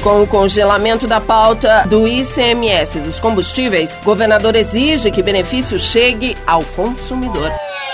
Com o congelamento da pauta do ICMS dos combustíveis, o governador exige que benefício chegue ao consumidor.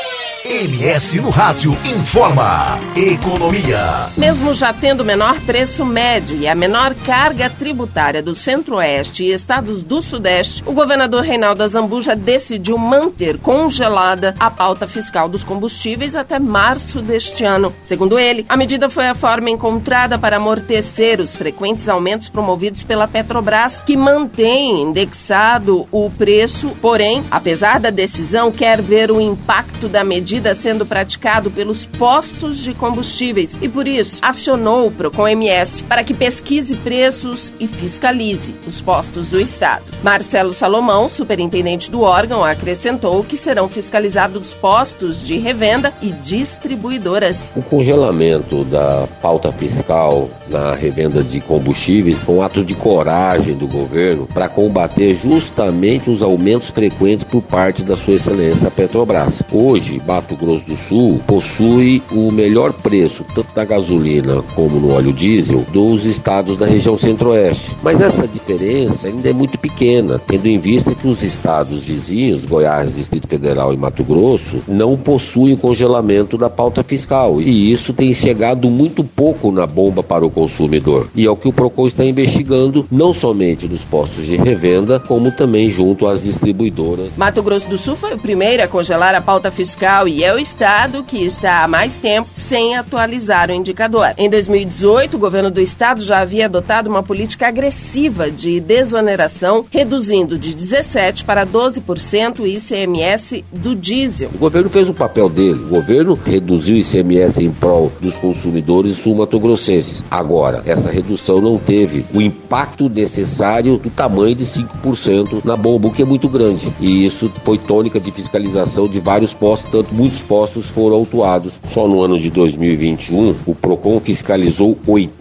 MS no Rádio informa Economia. Mesmo já tendo o menor preço médio e a menor carga tributária do Centro-Oeste e estados do Sudeste, o governador Reinaldo Azambuja decidiu manter congelada a pauta fiscal dos combustíveis até março deste ano. Segundo ele, a medida foi a forma encontrada para amortecer os frequentes aumentos promovidos pela Petrobras, que mantém indexado o preço, porém, apesar da decisão, quer ver o impacto da medida sendo praticado pelos postos de combustíveis e, por isso, acionou o Procon-MS para que pesquise preços e fiscalize os postos do Estado. Marcelo Salomão, superintendente do órgão, acrescentou que serão fiscalizados postos de revenda e distribuidoras. O congelamento da pauta fiscal na revenda de combustíveis foi um ato de coragem do governo para combater justamente os aumentos frequentes por parte da sua excelência Petrobras. Hoje, Mato Grosso do Sul possui o melhor preço, tanto da gasolina como no óleo diesel, dos estados da região Centro-Oeste. Mas essa diferença ainda é muito pequena, tendo em vista que os estados vizinhos, Goiás, Distrito Federal e Mato Grosso, não possuem o congelamento da pauta fiscal. E isso tem chegado muito pouco na bomba para o consumidor. E é o que o Procon está investigando, não somente nos postos de revenda, como também junto às distribuidoras. Mato Grosso do Sul foi o primeiro a congelar a pauta fiscal e é o estado que está há mais tempo sem atualizar o indicador. Em 2018, o governo do estado já havia adotado uma política agressiva de desoneração, reduzindo de 17% para 12% o ICMS do diesel. O governo fez o papel dele. O governo reduziu o ICMS em prol dos consumidores sul-mato-grossenses. Agora, essa redução não teve o impacto necessário do tamanho de 5% na bomba, o que é muito grande. E isso foi tônica de fiscalização de vários postos, tanto muitos postos foram autuados. Só no ano de 2021, o Procon fiscalizou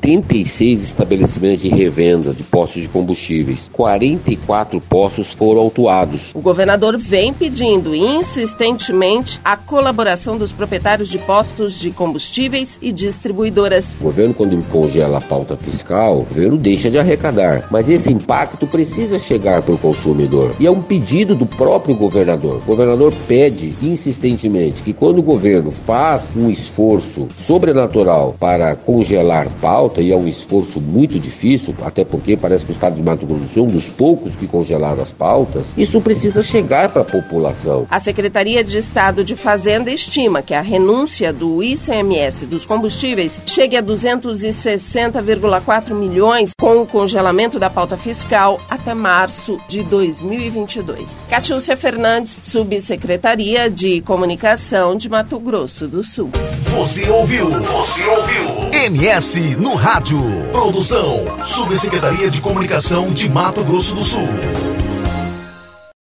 86 estabelecimentos de revenda de postos de combustíveis. 44 postos foram autuados. O governador vem pedindo insistentemente a colaboração dos proprietários de postos de combustíveis e distribuidoras. O governo, quando congela a pauta fiscal, o governo deixa de arrecadar. Mas esse impacto precisa chegar para o consumidor. E é um pedido do próprio governador. O governador pede insistentemente que quando o governo faz um esforço sobrenatural para congelar pauta, e é um esforço muito difícil, até porque parece que o estado de Mato Grosso do Sul é um dos poucos que congelaram as pautas, isso precisa chegar para a população. A Secretaria de Estado de Fazenda estima que a renúncia do ICMS dos combustíveis chegue a 260,4 milhões com o congelamento da pauta fiscal até março de 2022. Catiúcia Fernandes, Subsecretaria de Comunicação de Mato Grosso do Sul. Você ouviu MS no Rádio. Produção, Subsecretaria de Comunicação de Mato Grosso do Sul.